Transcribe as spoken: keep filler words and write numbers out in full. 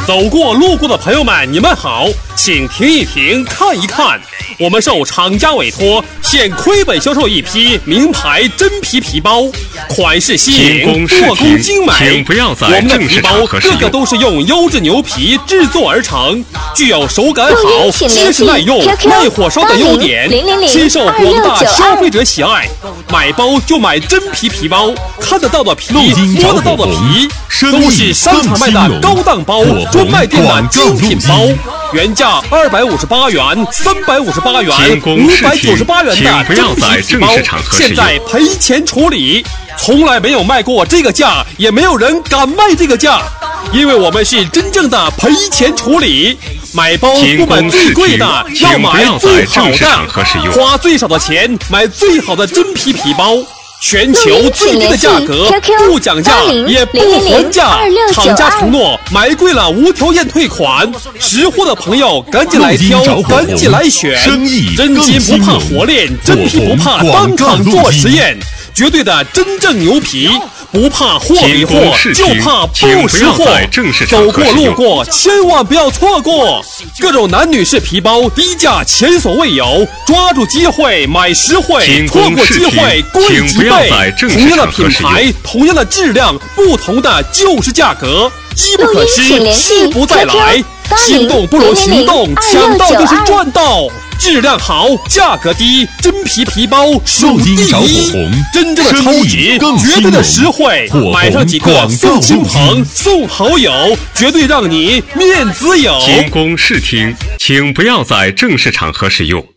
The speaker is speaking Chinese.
走过路过的朋友们，你们好，请停一停，看一看，我们受厂家委托，现亏本销售一批名牌真皮皮包，款式新颖，做工精美。 请不要在我们的皮包个个都是用优质牛皮制作而成，具有手感好、结实耐用、耐火烧的优点，深受广大消费者喜爱。买包就买真皮皮包，看得到的皮，摸得到的皮，都是商场卖的高档包，专卖店的精品包。原价二百五十八元、三百五十八元、五百九十八元的真皮皮包，现在赔钱处理。从来没有卖过这个价，也没有人敢卖这个价，因为我们是真正的赔钱处理。买包不买最贵的，要买最好的，花最少的钱买最好的真皮皮包。全球最低的价格，不讲价也不还价，厂家承诺买贵了无条件退款。识货的朋友赶紧来挑，赶紧来选，真金不怕火炼，真皮不怕当场做实验，绝对的真正牛皮，不怕货比货，就怕不识货。走过路过千万不要错过，各种男女士皮包低价前所未有，抓住机会买实惠，错过机会贵几倍。同样的品牌，同样的质量，不同的就是价格，机不可失，失不再来。心动不如行动，抢到就是赚到。质量好，价格低，真皮皮包数第一，真正的超值，绝对的实惠，买上几个送亲朋送好友，绝对让你面子有。 仅供试听，请不要在正式场合使用。